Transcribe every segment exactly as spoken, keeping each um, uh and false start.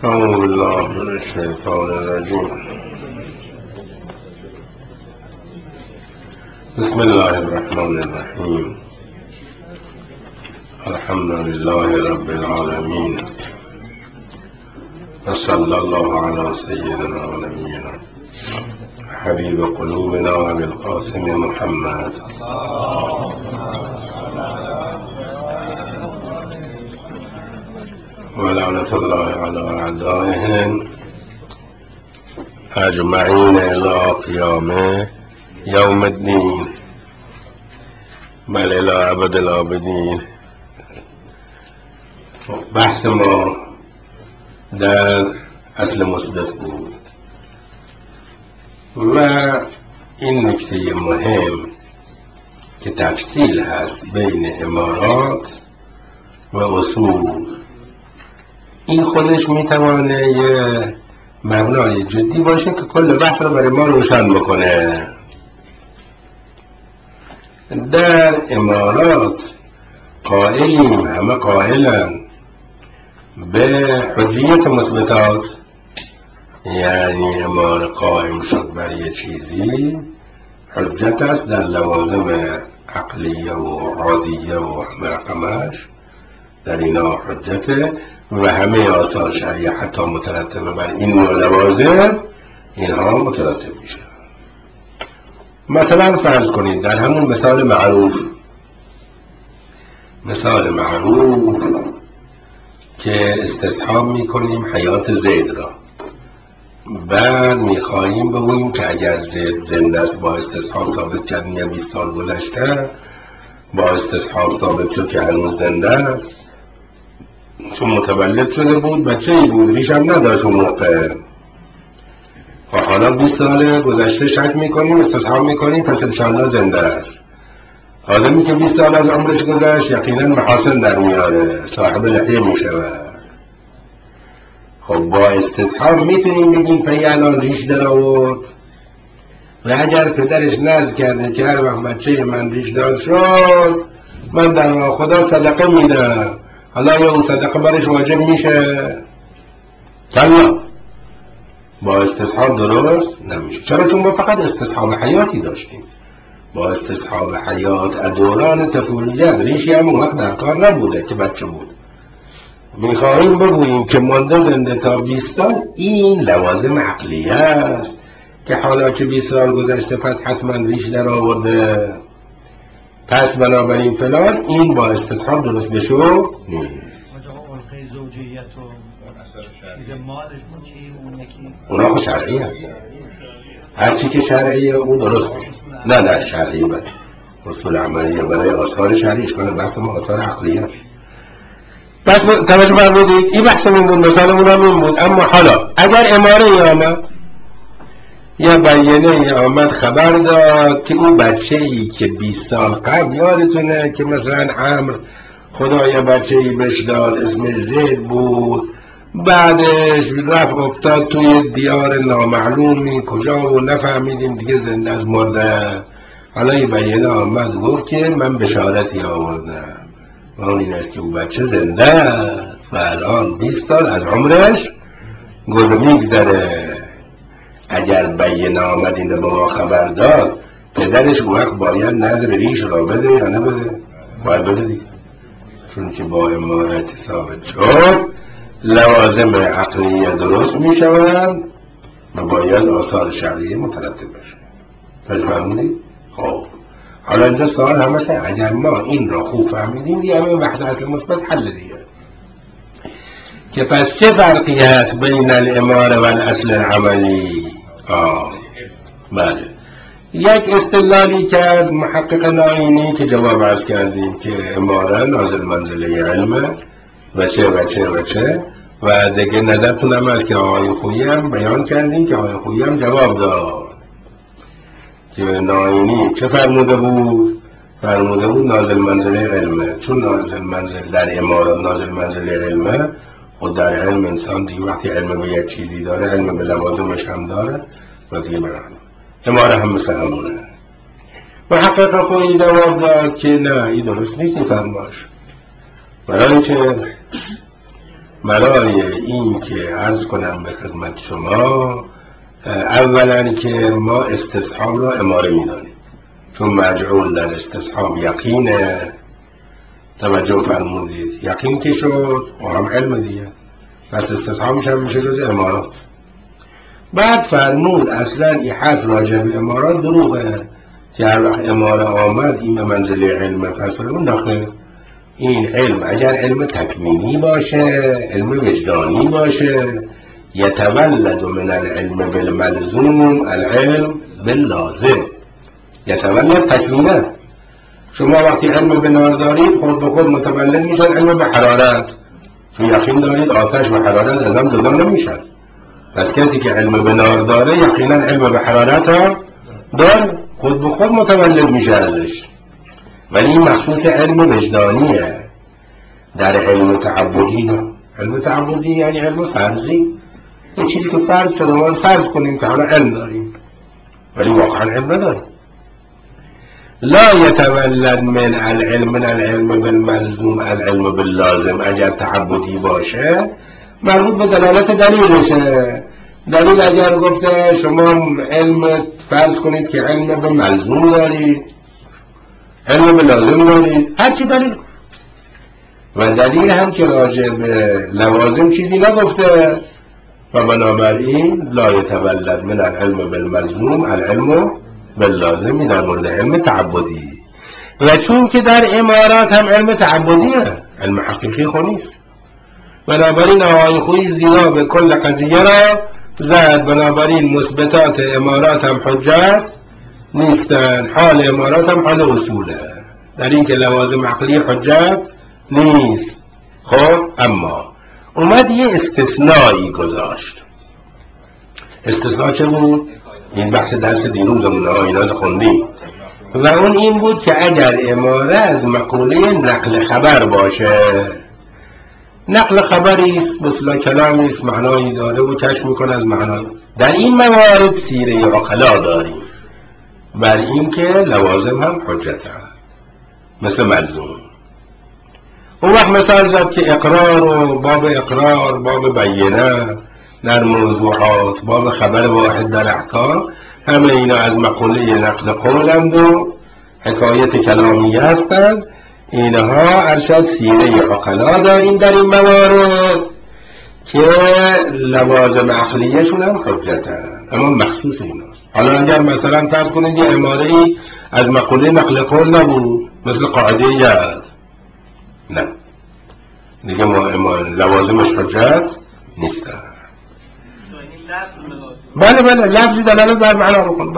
أعوذ بالله من الشيطان الرجيم. بسم الله الرحمن الرحيم. الحمد لله رب العالمين، وصلى الله على سيدنا ونبينا حبيب قلوبنا أبي القاسم محمد ولعنة الله على أعدائهم أجمعين إلى قيام يوم الدين، بل إلى أبد الآبدين. بحث ما در اصل مثبت بود و این نکته مهم که تفصیل هست بین امارات و اصول، این خودش میتوانه یه مبنای جدی باشه که کل بحث رو برای ما روشن بکنه. در امارات قائلیم، همه قائلن به حجیت مثبتات، یعنی امار قائم شد بر یه چیزی حجت است در لوازم عقلیه و عادیه و همه رقمش، در اینا حجته و همه آثار شرعیه حتی مترتبه بر این نوع لوازم اینها مترتب میشه. مثلا فرض کنید در همون مثال معروف مثال معروف که استصحاب میکنیم حیات زید را، بعد میخواییم بگوییم که اگر زید زنده است با استصحاب ثابت کردیم یا بیست سال گذشته، با استصحاب ثابت شد که هنوز زنده است چون متولد شده بود، بچه ای بود، ریش هم نداشت اون موقع، و حالا بیست سال گذشته شک میکنیم استصحاب میکنیم پس انشاءالله زنده است. آدمی که بیست سال از عمرش گذشت یقینا محاسن در میاره، صاحب لحیه میشود. خب با استصحاب میتونیم بگیم پی الان ریش در آورد و اگر پدرش نذر کرده که هر وقت بچه من ریش دار شد من در خدا صدقه میدم، حالا یا اون صدقه برش واجب میشه؟ کلا، با استصحاب درست نمیشه. چرا؟ چون ما فقط استصحاب حیاتی داشتیم. با استصحاب حیات دوران طفولیت ریشی هم اون وقت در کار نبوده که بچه بود. میخواهیم بگوییم که مانده زنده تا بیست سال این لوازم عقلیه است که حالا که بیست سال گذشته پس حتما ریش در آورده، پس بنابراین فلان، این با استصحاب درست بشو نیست. اونا خود شرعی هست، هرچی که شرعیه اون درست میشه. نه نه شرعی بده اصول عملیه برای آثار شرعیش کنه، بحث ما آثار عقلیه. بس توجه فرمودید، این بحثمون بود، مثالمون هم این بود. اما حالا اگر اماره ای آمد یا بیانه ای آمد خبر داد که اون بچه ای که بیست سال قبل، یادتونه که مثلا عمرو خدا یه بچه ای بهش داد اسمش زید بود، بعدش رفت افتاد توی دیار نامعلومی کجا و نفهمیدیم دیگه زنده از مرده، حالا یه بیانه آمد گفت که من بشارتی آوردم و اون این است که اون بچه زنده است و الان بیست سال از عمرش گذر میگذره. اگر بیانه آمد این رو به ما خبر داد، پدرش اون وقت باید نظر ریش را بده یا نبده؟ باید بده دیگه، چون که با امارت ثابت شد لوازم عقلیه درست می شوند و باید آثار شرعیه مترتب بشه. فهمیدید؟ خب حالا اینجا سوال همه که اگر ما این را خوب فهمیدیم دیگه همه بحث اصل مثبت حل دیگه، که پس چه فرقی هست بین الاماره و الاصل العملی؟ آه بله، یک استدلالی کرد محقق ناینی که جواب عرض کردیم که اماره نازل منزله علمه و چه و چه و چه و دیگه نظرتون هم هست که آقای خویی هم بیان کردیم که آقای خویی هم جواب داد که ناینی چه فرموده بود؟ فرموده بود نازل منزله علمه، چون نازل منزل در امارات نازل منزله علمه، خود در علم انسان دیگه وقتی علم به یک چیزی داره علم به لوازمش هم داره و دیگه برحمه اماره هم مثل همونه. محقق خویی جواب داد که نه این درست نیست این فرماش، برای که برای این که عرض کنم به خدمت شما، اولا که ما استصحاب را اماره می‌دانیم، چون مجعول در استصحاب یقینه. توجه فرمودید، یقین که شد و هم علم دیگه، پس استصحابش هم میشه جز امارات. بعد فرمود اصلا این حرف راجع به امارات دروغه که هر وقت اماره آمد این به منزله علم، پس فرمود نخیر، این علم اگر علم تکوینی باشه، علم وجدانی باشه، یتولد من العلم بالملزوم العلم باللازم. یتولد تکوینه، شما وقتی علم به نار دارید خود به خود متولد میشن علم به حرارت، چون یقین دارید آتش و حرارت از هم جدا نمیشن. پس کسی که علم به نار داره یقینا علم به حرارت ها داره، خود به خود متولد میشه ازش. ولی این مخصوص علم وجدانیه. در علم تعبدی نه. علم تعبدی یعنی علم فرضی، یه چیزی که فرض شده ما فرض کنیم که حالا علم داریم ولی واقعا علم نداریم. لا یتولد من العلم من العلم بالملزوم العلم باللازم. اگر تعبدی باشه مربوط به دلالت دلیلشه. دلیل اگر گفته شما علم فرض کنید که علم به ملزوم دارید، علم به لازم دارید، هر چی دلیل، و دلیل هم که راجع به لوازم چیزی نگفته، و بنابراین لا یتولد من العلم بالملزوم العلم باللازم در مورد علم تعبدی. و چون که در امارات هم علم تعبدیه، علم حقیقی خود نیست، بنابراین آقای خویی زیرا به کل قضیه را زد. بنابراین مثبتات امارات هم حجت نیستن، حال امارات هم حال اصوله، در این که لوازم عقلی حجت نیست. خب اما اومد یه استثنایی گذاشت. استثناء چه بود؟ این بحث درس دیروزمونه ها، اینا رو خوندیم، و اون این بود که اگر اماره از مقوله نقل خبر باشه، نقل خبری است مثل کلامی است معنایی داره و کشف میکنه از معنایی، در این موارد سیره عقلا داریم بر این که لوازم هم حجت هم مثل ملزوم. اون وقت مثال زد که اقرار و باب اقرار، باب بینه در موضوعات، باب خبر واحد در احکام، همه اینا از مقوله نقل قولند و حکایت کلامی هستند. اینها ارشد سیره عقلا داریم در این موارد که لوازم عقلیشون هم حجت هست، اما مخصوص ایناست. حالا اگر مثلا فرض کنید یه اماره ای از مقوله نقل قول نبود، مثل قاعده ای هست، نه دیگه ما امان لوازمش حجت نیستن. بله بله لفظی دلالت بر معنا بکن.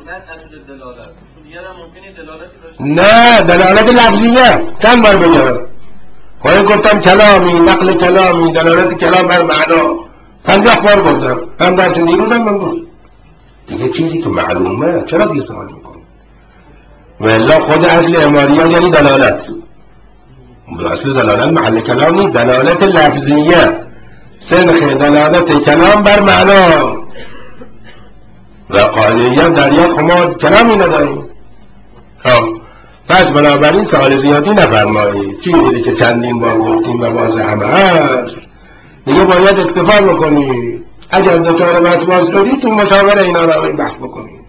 نه دلالت لفظیه چند بار بگم، خواهی گفتم کلامی، نقل کلامی، دلالت کلام بر معنا پنجاه بار گفتم، هم درس دیروزم من گفت دیگه چیزی که معلومه چرا دیگه سوال میکنم؟ والله خود اصل اماریان یعنی دلالت، اصل دلالت محل کلام نیست، دلالت لفظیه، سنخ دلالت کلام بر معنا. و قاعده‌ای در یک خما کلامی نداریم. خب پس بنابراین سوال زیادی نفرمایید، چیزی که چندین بار گفتیم و باز همه هست دیگه باید اکتفا بکنید. اگر دچار وسواس شدید تو مشاوره اینا را بحث بکنید.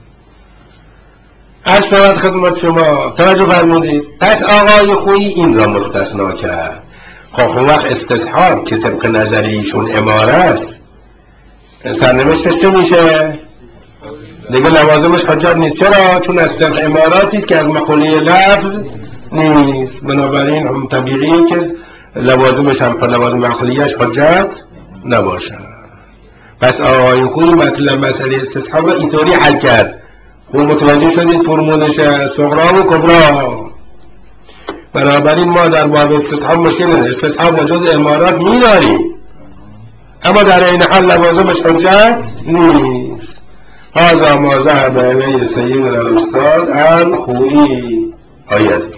از شود خدمت شما توجه فرمودید. پس آقای خویی این را مستثنا کرد. خب اون وقت استصحاب که طبق نظریشون اماره است، سرنوشتش چه میشه؟ دیگه لوازمش حجت نیست. چرا؟ چون از صرف اماراتی است که از مقوله لفظ نیست، بنابراین هم طبیعیه که لوازمش هم لوازم عقلیش حجت نباشه. پس آقای خویی مطلب مسئله استصحاب را اینطوری حل کرد. و متوجه شدید فرمولش صغرا و کبرا. بنابراین ما در باب استصحاب مشکل نداریم، استصحاب جز امارات می‌داریم، اما در این حال لوازمش حجت نیست. هذا ما ذهب الیه سیدنا الاستاذ الخویی. آیه از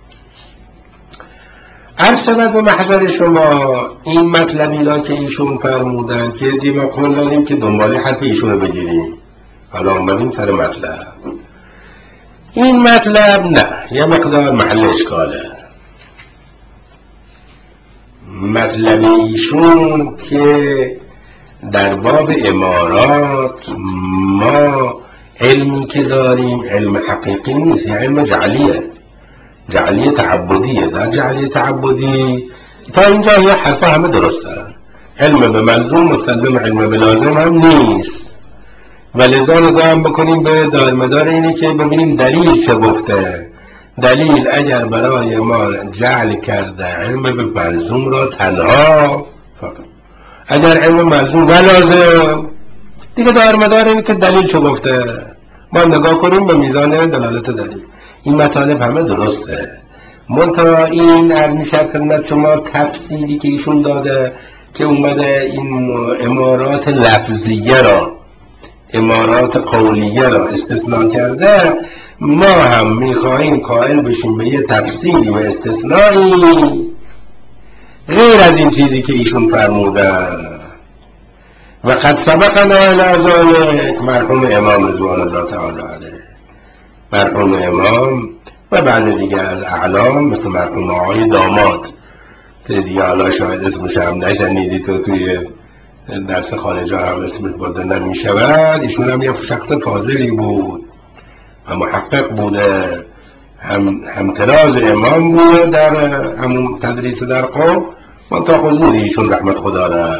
عرض شود به محضر شما این مطلبی را که ایشون فرمودن که دیما قول داریم که دنبال حرف ایشون رو بگیریم. حالا اومدیم سر مطلب. این مطلب نه یه مقدار محل اشکاله. مطلب ایشون که در باب امارات ما علمی که داریم علم حقیقی نیست، علم جعلیه، جعلی تعبدیه. در جعلی تعبدی تا اینجا یه حرفا همه درستن، علم به ملزوم مستلزم علم به لازم هم نیست، و لذا نگاه بکنیم به دارمدار اینه که ببینیم دلیل چه گفته. دلیل اگر برای ما جعل کرده علم به ملزوم را تنها، اگر علم ملزوم و لازم، دیگه دارمدار اینه که دلیل چه گفته. ما نگاه کنیم به میزان دلالت دلیل. این مطالب همه درسته، منتها این عرض می‌شود خدمت شما تفسیری که ایشون داده که اومده این امارات لفظیه را، امارات قولیه را استثناء کرده، ما هم میخواهیم قائل بشیم به یه تفسیری و استثنایی غیر از این چیزی که ایشون فرموده. و قد سبقنا الی ذلک مرحوم امام رضوان الله تعالی علیه، مرحوم امام و بعد دیگه از اعلام مثل مرحوم آقای داماد که دیگه حالا شاید اسمش هم نشنیدی تو توی درس خارجا هم اسمش برده نمیشود. ایشون هم یه شخص فاضلی بود و محقق بوده، هم همتراز امام بوده در همون تدریس در قوم. من تا حضور ایشون رحمت خدا را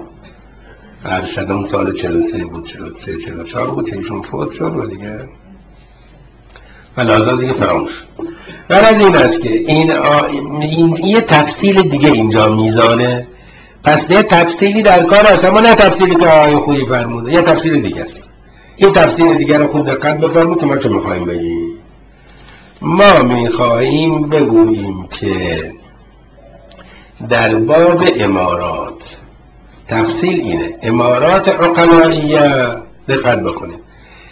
ارشدم سال چهل و سه بود، چهل و سه چهل و چهار بود که ایشون فوت شد و دیگه فلازا دیگه فراموش. غرض این است که این, این یه تفصیل دیگه اینجا میزانه، پس یه تفصیلی در کار است، اما نه تفصیلی که آقای خویی فرموده، یه تفصیل دیگه است. این تفصیل دیگه رو خوب دقت بفرمایید که ما چه میخوایم بگیم. ما میخواهیم بگوییم که در باب امارات تفصیل اینه، امارات عقلائیه، دقت بکنید،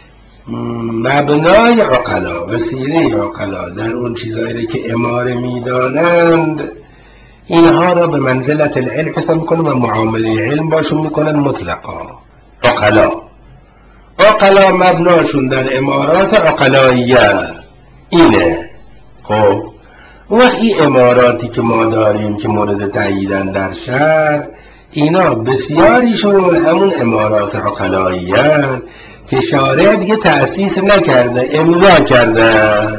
مبنای عقلا و سیره عقلا در اون چیزایی که اماره میدانند اینها را به منزلت العلم حساب میکنن و معامله علم باشون میکنن مطلقا. عقلا عقلا مبناشون در امارات عقلائیه اینه. خب وقتی اماراتی که ما داریم که مورد تعییدن در شهر، اینا بسیاریشون همون امارات عقلائیه که شارع دیگه تأسیس نکرده، امضا کرده،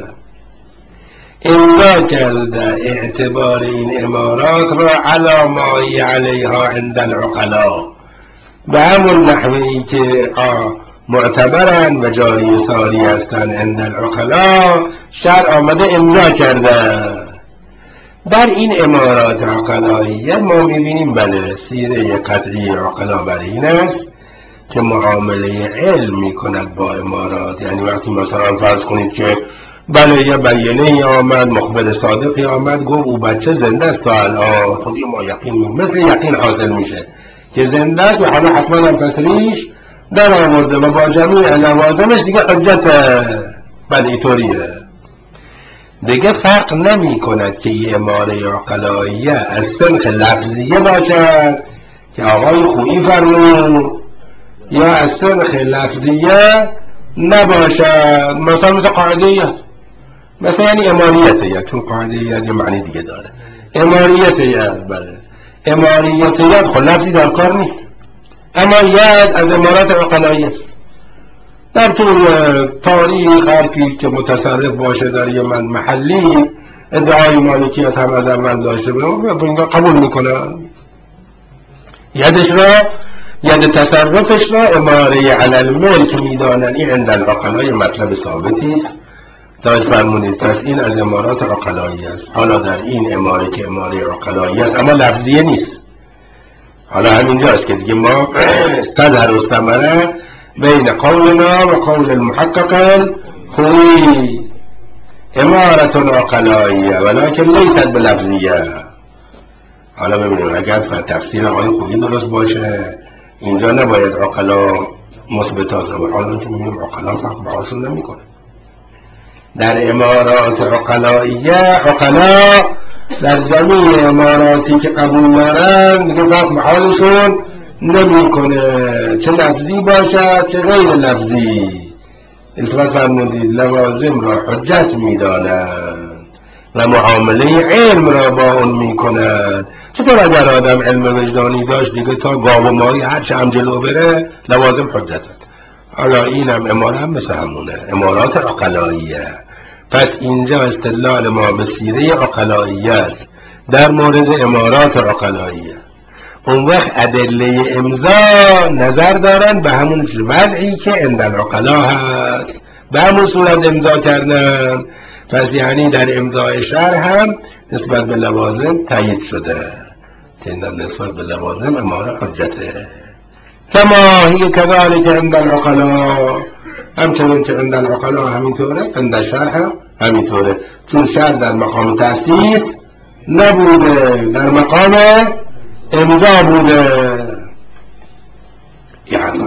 امضا کرده اعتبار این امارات را علی ما علیها عند العقلاء، به همون نحوی که معتبرن و جاری ساری هستن عند العقلاء، شرع آمده امضا کرده. در این امارات عقلائیه ما میبینیم بله سیره قطعی عقلا بر این است که معامله علم میکند با امارات. یعنی وقتی مثلا فرض کنید که بله یه بیانیه آمد، مخبر صادقی آمد گفت او بچه زنده است تا الان، خودی ما یقین می... مثل یقین حاصل میشه که زنده است و حالا حتما هم پسریش در آورده و با جمعی لوازمش دیگه حجت. بله اینطوریه دیگه، فرق نمی کند که یه اماره عقلائیه از سنخ لفظیه باشد که آقای خویی فرمود، یا از سنخ لفظیه نباشد. مثلا مثل قاعدیت، مثلا یعنی اماریتیت، چون قاعدیت یه معنی دیگه داره. اماریتیت، بله اماریتیت خب لفظی در کار نیست، اما ید از امارات عقلائیه است. در طول تاریخ هر کی که متصرف باشه در یه من محلی ادعای مالکیت هم از اول داشته باشه قبول میکنن، یدش را ید تصرفش را اماره علی الملک میدانن. این عند العقلاء مطلب ثابتی است. تاج فرمودید پس این از امارات عقلایی است. حالا در این اماره که اماره عقلایی است اما لفظیه نیست، حالا همینجاست که دیگه ما تظهر استمره بین قولنا و قول المحقق خویی امارت عقلائیه ولكن لیست بلفظیه. حالا ببینیم اگر تفسیر آقای خویی درست باشه اینجا نباید عقلا مثبتات رو، حالا که میبینیم عقلا فرق بهاشون نمیکنه. در امارات عقلائیه عقلا در جمعی اماراتی که قبول دارن دیگه فرق بهاشون نمیکنه، چه لفظی باشد چه غیر لفظی. التفات فرمودید لوازم را حجت میدانند و معامله علم را با اون میکنن. چطور اگر آدم علم وجدانی داشت دیگه تا گاو و ماهی هر چه هم جلو بره لوازم حجتن. حالا اینم اماره هم مثل همونه، امارات عقلائیه. پس اینجا استدلال ما به سیره عقلائیه است در مورد امارات عقلائیه. اون وقت ادله امضا نظر دارن به همون وضعی که عند العقلا هست، به همون صورت امضا کردن. پس یعنی در امضای شرع هم نسبت به لوازم تایید شده که نسبت به لوازم اماره حجته. کما هی کذالک عند العقلا، همچنین که عند العقلا همینطوره، عند شرع هم همینطوره. چون شرع در مقام تأسیس نبوده، در مقام امضا بوده. یعنی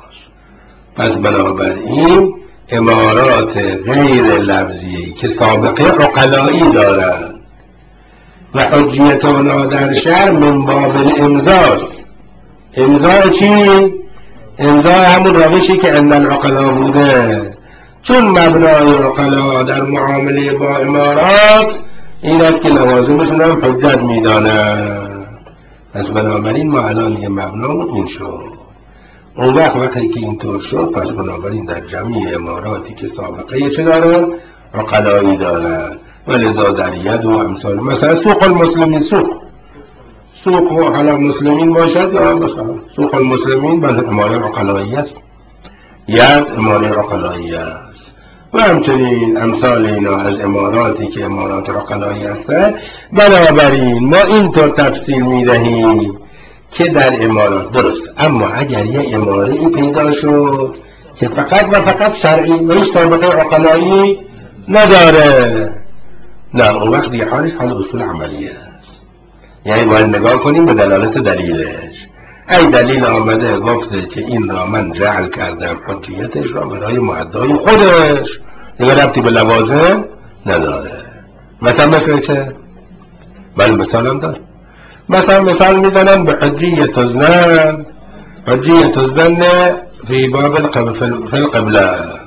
پس بنابراین امارات غیر لفظی که سابقه عقلایی دارند و حجیت اونا در شرع من باب الامضاست. امضا چی؟ امضا همون روشی که عند العقلا بوده. چون مبنای عقلا در معامله با امارات این است که لوازمشون هم حجت میدانند. پس بنابراین ما الان یه مبنامون این شد. اون وقت وقتی که اینطور شد پس بنابراین در جمعی اماراتی که سابقه چه دارن؟ عقلایی دارن. ولذا در ید و امثال مثلا سوق المسلمین، سوق سوق و حالا مسلمین باشد یا مثلا سوق المسلمین باز اماره عقلایی است، ید اماره عقلایی است. و همچنین امثال اینا از اماراتی که امارات عقلایی هستند. بنابراین ما اینطور تفسیر میدهیم که در امارات درست، اما اگر یه اماره ای پیدا شد که فقط و فقط شرعی و هیچ سابقه عقلایی نداره، نه اون وقت دیگه حالش حال اصول عملیه است. یعنی باید نگاه کنیم به دلالت دلیلش. ای دلیل آمده گفته که این را من جعل کردم حجیتش را برای معدای خودش، دیگه ربطی به لوازم نداره. مثلا مثل چه؟ بله مثال هم داره. مثلا مثال میزنن به حجیت الزن، حجیت الزن فی باب القبله، فی القبله،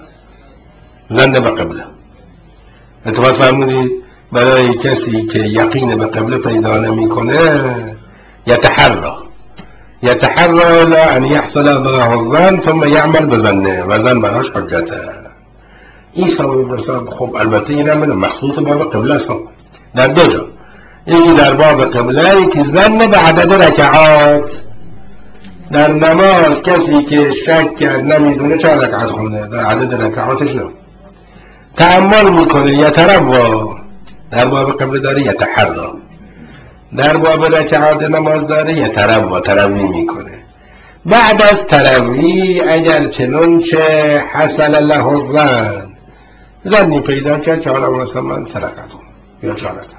زن به قبله. اتفاق فرمودید برای کسی که یقین به قبله پیدا نمی کنه یتحرى یتحرى الا ان یحصل له الظن ثم یعمل بظنه و زن براش حجته. این سبب خب البته این هم مخصوص باب قبله است در دو جا. یکی در باب قبله، یکی زن به عدد رکعات. در نماز کسی که شک کرد نمیدونه چه رکعت خونده، در عدد رکعاتش نه تأمل میکنه، یتروا در باب قبله داره، یتحرى در باب رکعات نماز داره، یتروا تروی میکنه. بعد از تروی اگر چنانچه حصل له الظن، زنی پیدا کرد که حالا مثلا من سه رکعت خونم یا چهار رکعت،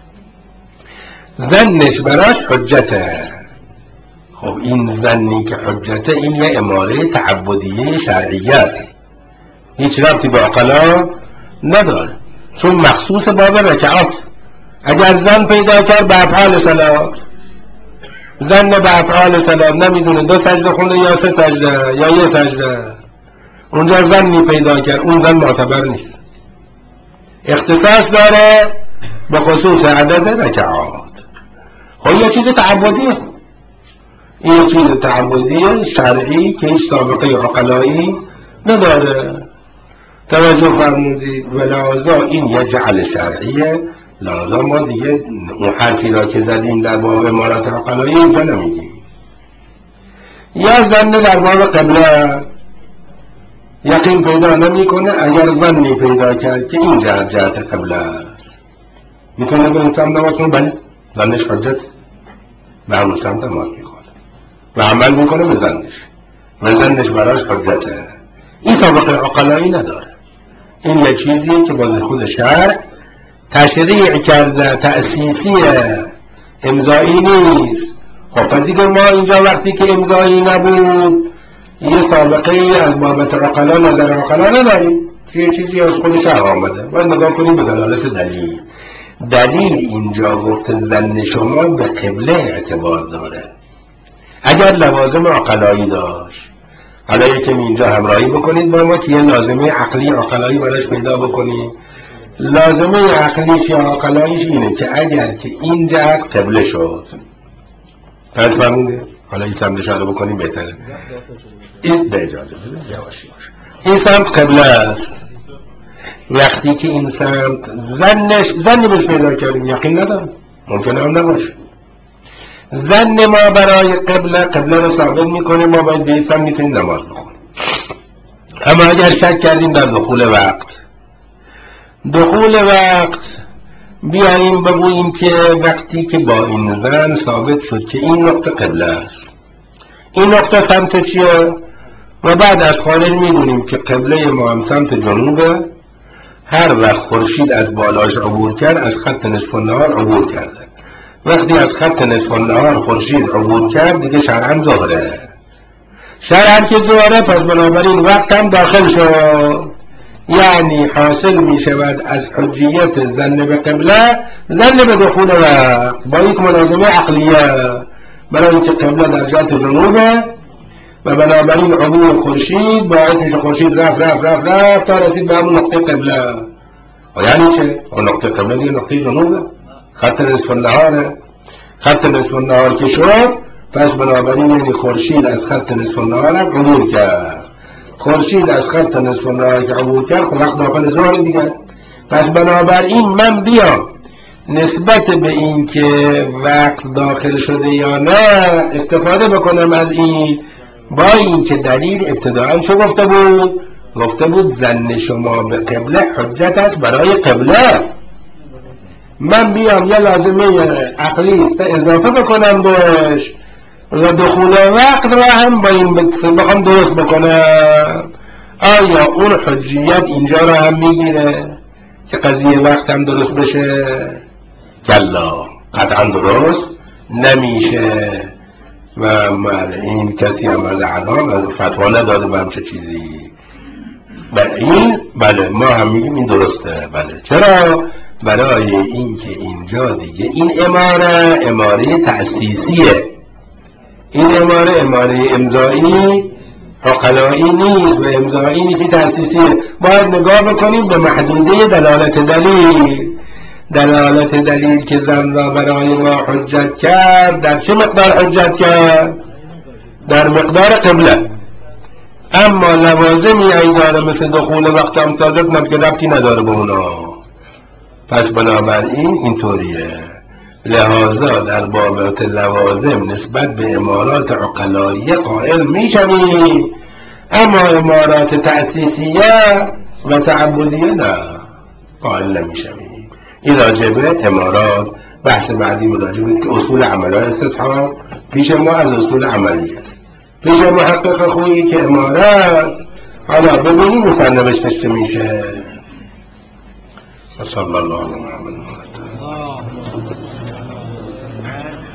زنش براش حجته. خب این زنی که حجته این یه اماره تعبدیه شرعیه است، هیچ ربطی به عقلا نداره، چون مخصوص باب رکعات. اگر زن پیدا کرد به افعال صلات، زن به افعال صلات نمیدونه دو سجده خونده یا سه سجده یا یه سجده، اونجا زنی پیدا کرد، اون زن معتبر نیست، اختصاص داره به خصوص عدد رکعات. خب یه چیز تعبدیه، این چیز تعبدیه شرعی که هیچ سابقه عقلایی نداره. توجه فرمودید. و لازا این یه جعل شرعیه، لازا ما دیگه اون حرفی را که زدیم در باب امارات عقلایی اینجا نمیگیم. یا زن در باب قبله یقین پیدا نمی کنه، اگر زنی پیدا کرد که این جهت جهت قبله است، میتونه به این سمت نماز کنه، بله زنش حجت به همون سمت نماز میخواد و عمل میکنه به زنش و زنش براش حجته. این سابقه عقلایی نداره، این یه چیزیه که باز خود شرع تشریع کرده، تأسیسیه، امضایی نیست. خب دیگه ما اینجا وقتی که امضایی نبود یه سابقه ای از بابت عقلا نظر عقلا نداریم، یه چیزی از خود شرع آمده، باید نگاه کنیم به دلالت دلیل. دلیل اینجا گفته زن شما به قبله اعتبار داره. اگر لوازم عقلایی داشت، حالا یکم اینجا همراهی بکنید با ما که یه لازمه عقلی عقلایی براش پیدا بکنید. لازمه عقلیش یا عقلایش اینه که اگر که این جهت قبله شد، پس فرمونده حالا این سمت اشاره بکنیم بهتره، این به اجازه بده یواشی باشه، این سمت قبله است. وقتی که این سمت زنش زنی بهش پیدا کردیم، یقین ندارم، ممکنه هم نباشه. زن ما برای قبله قبله رو ثابت میکنه، ما باید به این سمت میتونیم نماز بخونیم. اما اگر شک کردیم در دخول وقت، دخول وقت بیاییم بگوییم که وقتی که با این زن ثابت شد که این نقطه قبله است، این نقطه سمت چیه؟ و بعد از خارج میدونیم که قبله ما هم سمت جنوبه. هر وقت خورشید از بالاش عبور کرد از خط نصف النهار عبور کرده. وقتی از خط نصف النهار خورشید عبور کرد دیگه شرعاً ظهره. شرعاً که ظهره پس بنابراین وقت هم داخل شد، یعنی حاصل می شود از حجیت زن به قبله زن به دخول وقت با یک ملازمه عقلیه، برای اینکه قبله در جهت جنوبه و بنابراین عبور خورشید باعث میشه خورشید رفت رفت رفت رفت تا رسید به همون نقطه قبله. و یعنی چه؟ اون نقطه قبله دیگه نقطه جنوبه، خط نصف النهاره. خط نصف النهار که شد پس بنابراین یعنی خورشید از خط نصف النهار عبور کرد. خورشید از خط نصف النهار که عبور کرد خب وقت داخل ظهر دیگه. پس بنابراین من بیام نسبت به این که وقت داخل شده یا نه استفاده بکنم از این، با این که دلیل ابتداعا چه گفته بود؟ گفته بود زن شما به قبله حجت است برای قبله. من بیام یه لازمه عقلی اضافه بکنم بهش و دخول وقت را هم با این بخوام درست بکنم، آیا اون حجیت اینجا را هم میگیره که قضیه وقت هم درست بشه؟ کلا قطعا درست نمیشه. و این کسی هم از اعلام فتوا نداده به همچه چیزی. بله این بله ما هم میگیم این درسته. بله چرا؟ برای این که اینجا دیگه این اماره اماره تأسیسیه، این اماره اماره امضایی عقلایی نیست و امضایی نیست، تأسیسیه. باید نگاه بکنیم به محدوده دلالت دلیل. دلالت دلیل که زن را برای ما حجت کرد در چه مقدار حجت کرد؟ در مقدار قبله. اما لوازمی ای داره مثل دخول وقت هم صادق نب که ربطی نداره به اونا. پس بنابراین اینطوریه. لحاظا در بابت لوازم نسبت به امارات عقلاییه قائل میشویم، اما امارات تأسیسیه و تعبدیه نه قائل نمیشویم. این راجبه امارات بحث بعدی راجبه است که اصول عملی استصحاب پیش ما از اصول عملی است. پیش محقق خویی که اماره است. حالا ببینیم مصنفش چه میشه. صلی الله علیه و سلم.